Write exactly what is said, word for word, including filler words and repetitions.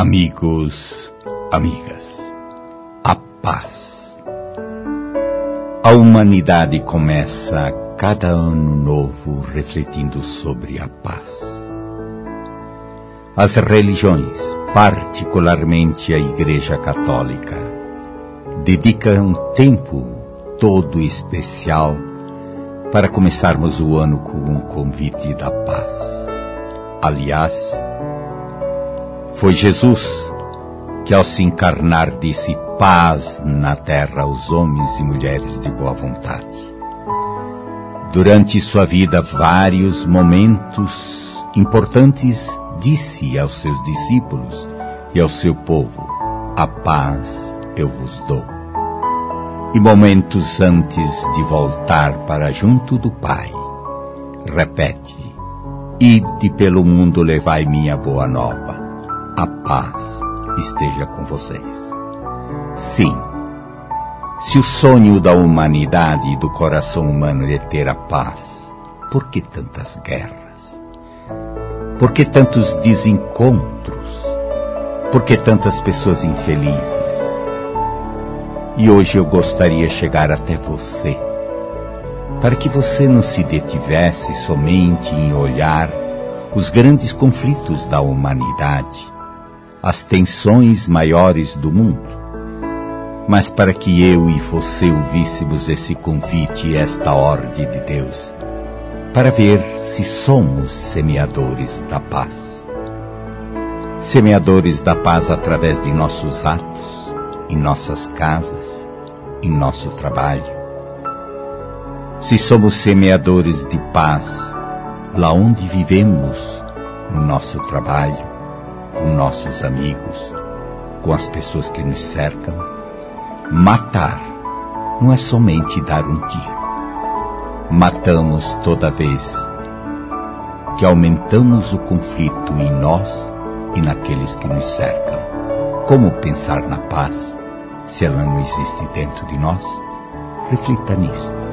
Amigos, amigas, a paz. A humanidade começa cada ano novo refletindo sobre a paz. As religiões, particularmente a Igreja Católica, dedicam um tempo todo especial para começarmos o ano com um convite da paz. Aliás, foi Jesus que, ao se encarnar, disse paz na terra aos homens e mulheres de boa vontade. Durante sua vida, vários momentos importantes, disse aos seus discípulos e ao seu povo: a paz eu vos dou. E momentos antes de voltar para junto do Pai, repete: ide pelo mundo, levai minha boa nova. A paz esteja com vocês. Sim, se o sonho da humanidade e do coração humano é ter a paz, por que tantas guerras? Por que tantos desencontros? Por que tantas pessoas infelizes? E hoje eu gostaria de chegar até você, para que você não se detivesse somente em olhar os grandes conflitos da humanidade, as tensões maiores do mundo, mas para que eu e você ouvíssemos esse convite e esta ordem de Deus, para ver se somos semeadores da paz. Semeadores da paz através de nossos atos, em nossas casas, em nosso trabalho. Se somos semeadores de paz lá onde vivemos, no nosso trabalho, com nossos amigos, com as pessoas que nos cercam. Matar não é somente dar um tiro. Matamos toda vez que aumentamos o conflito em nós e naqueles que nos cercam. Como pensar na paz se ela não existe dentro de nós? Reflita nisto.